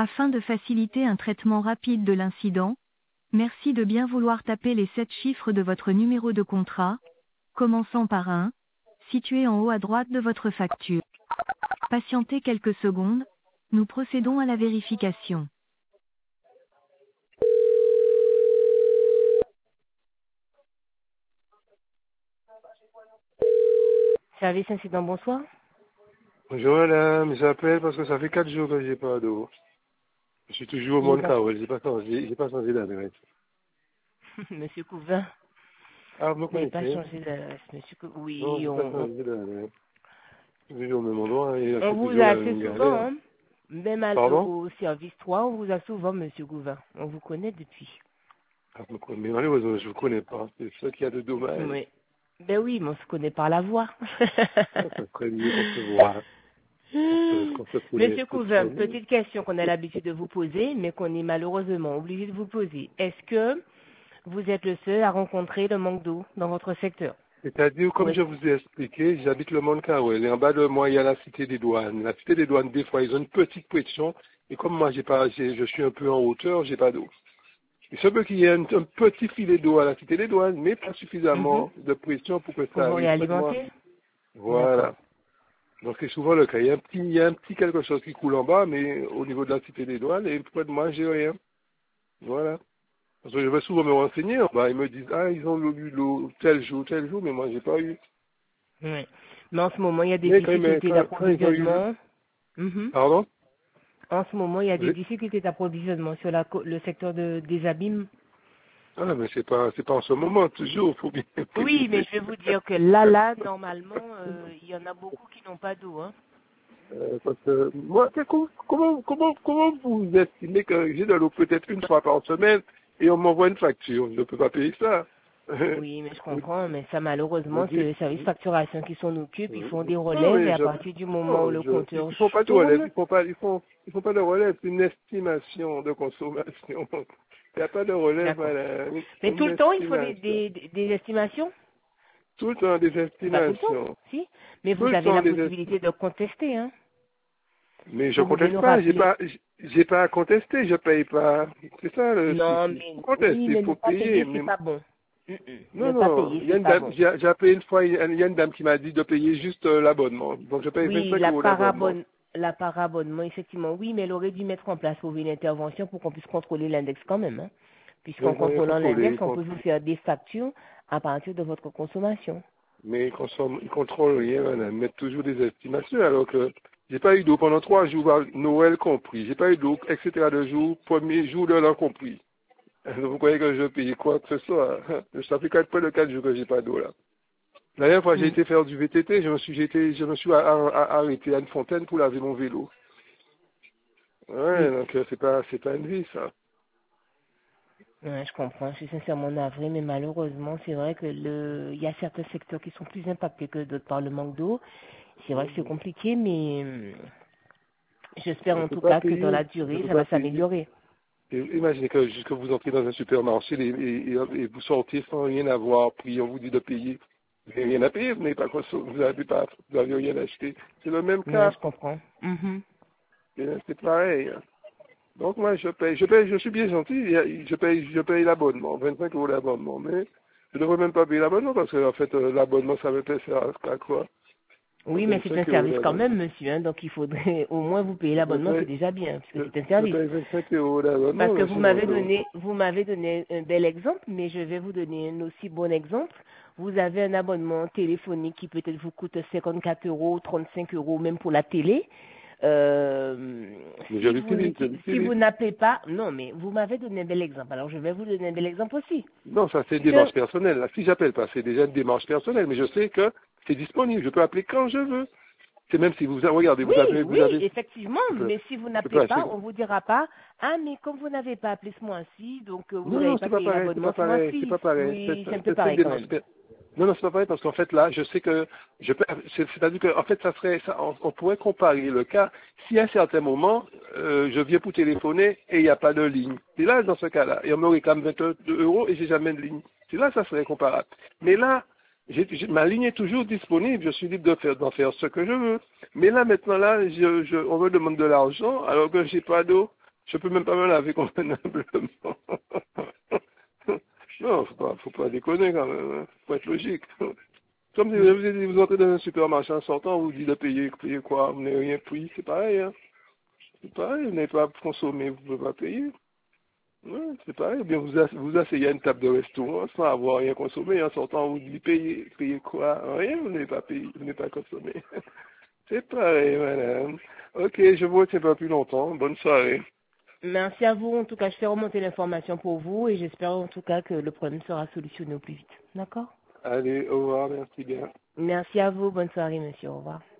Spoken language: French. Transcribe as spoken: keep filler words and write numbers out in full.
Afin de faciliter un traitement rapide de l'incident, merci de bien vouloir taper les sept chiffres de votre numéro de contrat, commençant par un, situé en haut à droite de votre facture. Patientez quelques secondes, nous procédons à la vérification. Service incident, bonsoir. Bonjour madame, j'appelle parce que ça fait quatre jours que j'ai pas d'eau. Je suis toujours au Et Monde bon, Carole, j'ai pas changé, j'ai pas changé d'adresse. Monsieur Couvin, Ah, vous me vous n'avez pas connaissez? changé d'adresse, monsieur Couvin. Non, Oui, j'ai pas on, on, changé d'adresse. Je suis toujours au même endroit et on c'est vous toujours a la assez même souvent, galère. hein. Même à- Pardon? au service trois, on vous a souvent, monsieur Couvin. On vous connaît depuis. Ah, vous me connaissez- mais malheureusement, je vous connais pas. C'est ça qu'il y a de dommage. Oui. Ben oui, mais on se connaît par la voix. Ah, ça serait mieux qu'on se voit, qu'on se, qu'on se connaisse Monsieur toute la Couvin, nuit. petite question qu'on a l'habitude de vous poser, mais qu'on est malheureusement obligé de vous poser. Est-ce que vous êtes le seul à rencontrer le manque d'eau dans votre secteur? C'est-à-dire, Ou comme est-ce- je vous ai expliqué, j'habite le Monde Carole et en bas de moi, il y a la Cité des Douanes. La Cité des Douanes, des fois, ils ont une petite pression et comme moi, j'ai pas, j'ai- je suis un peu en hauteur, j'ai pas d'eau. Il se peut qu'il y ait un, un petit filet d'eau à la Cité des Douanes, mais pas Mhm. suffisamment de pression pour que Pour ça vous arrive près de moi. réalimenter? D'accord. Voilà. Donc c'est souvent le cas. Il y a un petit, il y a un petit quelque chose qui coule en bas, mais au niveau de la Cité des Douanes, et près de moi, j'ai rien. Voilà. Parce que je vais souvent me renseigner en bas. Ils me disent, ah, ils ont eu l'eau tel jour, tel jour, mais moi, j'ai pas eu. Oui. Mais en ce moment, il y a des Mais quand, mais difficultés quand, quand ils ont eu... d'approvisionnement. Mhm. Pardon? En ce moment, il y a des Oui. difficultés d'approvisionnement sur la, co- le secteur de, des abîmes. Ah, mais c'est pas, c'est pas en ce moment, toujours, faut bien Oui, mais préciser. je vais vous dire que là, là, normalement, euh, il y en a beaucoup qui n'ont pas d'eau. Hein. Euh, parce que moi, c'est co- comment, comment, comment vous estimez que j'ai de l'eau peut-être une fois par semaine et on m'envoie une facture? Je ne peux pas payer ça. Oui, mais je vous, comprends, mais ça, vous malheureusement, c'est dites, le service facturation qui s'en occupe. Ils font des non, relèves et mais à je, partir du moment où non, le je, compteur ils font pas de relève, tourne, ils font pas, ils font, ils font pas de relève, c'est une estimation de consommation. Il n'y a pas de relève, d'accord. voilà, une, Mais tout une le temps, il faut des, estimation. des, des estimations? Tout le temps des C'est pas tout le temps, estimations. si. Mais Tout vous le avez temps la des estimations. possibilité de contester, hein. Mais je Vous pouvez conteste nous pas, j'ai rappeler. pas, j'ai pas à contester, je paye pas. C'est ça le Non, souci. mais Faut oui, contester, mais ne faut pas payer. payer, Mais c'est pas bon. Mm-mm. Ne non, pas non, payer, il y a c'est une pas dame, bon. j'ai j'ai appelé une fois, il y a il y a une dame qui m'a dit de payer juste euh, l'abonnement. Donc je paye Oui, vingt-cinq la euros d'abonnement. parabonne, la parabonnement, effectivement, oui, mais elle aurait dû mettre en place pour une intervention pour qu'on puisse contrôler l'index quand même, hein. Mais Puisqu'en ils n'ont rien contrôlant contrôlé, l'index, ils on font- peut vous faire des factures à partir de votre consommation. mais ils consomment, ils contrôlent rien, madame. Ils mettent toujours des estimations alors que j'ai pas eu d'eau pendant trois jours, Noël compris. J'ai pas eu d'eau, et cetera de jour, premier jour de l'an compris. Vous croyez que je paye quoi que ce soit? Ça fait quatre, près de quatre jours que j'ai pas d'eau là. La dernière fois, j'ai Mm. été faire du V T T, je me suis, j'ai été- je me suis a- a- arrêté à une fontaine pour laver mon vélo. Ouais, Oui, donc euh, c'est pas, c'est pas une vie, ça. ouais, je comprends. Je suis sincèrement navrée, mais malheureusement, c'est vrai que le, il y a certains secteurs qui sont plus impactés que d'autres par le manque d'eau. C'est vrai que c'est Mhm. compliqué, mais hum, j'espère On en peut tout pas cas que dans payer, la on durée, peut ça pas va payer. s'améliorer. Et imaginez que, jusque vous entrez dans un supermarché et, et- et- et vous sortez sans rien avoir pris, on vous dit de payer. Vous n'avez rien à payer, vous n'avez pas consommé, vous n'avez pas, vous n'avez rien acheté. C'est le même Ouais, cas. je comprends. Mhm. Et c'est pareil. Donc moi, je paye, je paye, je suis bien gentil, je paye, je paye l'abonnement, vingt-cinq euros l'abonnement, mais je ne devrais même pas payer l'abonnement parce que en fait, euh, l'abonnement, ça me paye à, à quoi? Oui, mais c'est un vingt-cinq euros service quand d'abonnement. même, monsieur, hein, donc il faudrait au moins vous payer Je l'abonnement, c'est paye, déjà bien, je, puisque c'est un je service. paye vingt-cinq euros d'abonnement, Parce que mais vous sinon, m'avez je, donné, vous m'avez donné un bel exemple, mais je vais vous donner un aussi bon exemple. Vous avez un abonnement téléphonique qui peut-être vous coûte cinquante-quatre euros, trente-cinq euros, même pour la télé. Euh, mais je si vous l'utilise, je n'uti- si l'utilise. vous n'appelez pas, non, mais vous m'avez donné un bel exemple. Alors je vais vous donner un bel exemple aussi. Non, ça c'est une C'est un- démarche personnelle. Là, si j'appelle pas, c'est déjà une démarche personnelle, mais je sais que c'est disponible. Je peux appeler quand je veux. C'est même si vous regardez, Oui, vous avez, vous oui, avez, effectivement, je peux, mais si vous je peux n'appelez acheter. pas, on vous dira pas, ah, mais comme vous n'avez pas appelé ce mois-ci, donc euh, vous Non, n'avez non, pas c'est pas payé pareil, c'est pas l'abonnement ce pareil, c'est mois-ci. pas pareil. C'est Oui, c'est un peu c'est- c'est une pareil quand démarche même. personnelle. Non, non, c'est pas pareil parce qu'en fait là, je sais que je peux, c'est- c'est-à-dire que en fait, ça serait, ça, on, on pourrait comparer le cas si à un certain moment euh, je viens pour téléphoner et il n'y a pas de ligne. Et là, dans ce cas-là, et on me réclame vingt-deux euros et j'ai jamais de ligne. C'est là, ça serait comparable. Mais là, j'ai- j'ai- ma ligne est toujours disponible, je suis libre de faire, d'en faire ce que je veux. Mais là, maintenant là, je, je, on me demande de l'argent alors que j'ai pas d'eau. Je peux même pas me laver convenablement. Non, faut pas, faut pas déconner quand même. Hein. Faut être logique. Comme si vous, vous, vous entrez dans un supermarché en sortant, on vous dit de payer, payer quoi? Vous n'avez rien pris, c'est pareil. Hein. C'est pareil, vous n'avez pas consommé, vous ne pouvez pas payer. Ouais, c'est pareil. Ou bien vous vous asseyez à une table de restaurant sans avoir rien consommé. En sortant, on vous dit payer, payer quoi? Rien, vous n'avez pas payé, vous n'avez pas consommé. C'est pareil, madame. Ok, je vous retiens pas plus longtemps. Bonne soirée. Merci à vous. En tout cas, je fais remonter l'information pour vous et j'espère en tout cas que le problème sera solutionné au plus vite. D'accord? Allez, au revoir, merci bien. Merci à vous. Bonne soirée, monsieur. Au revoir.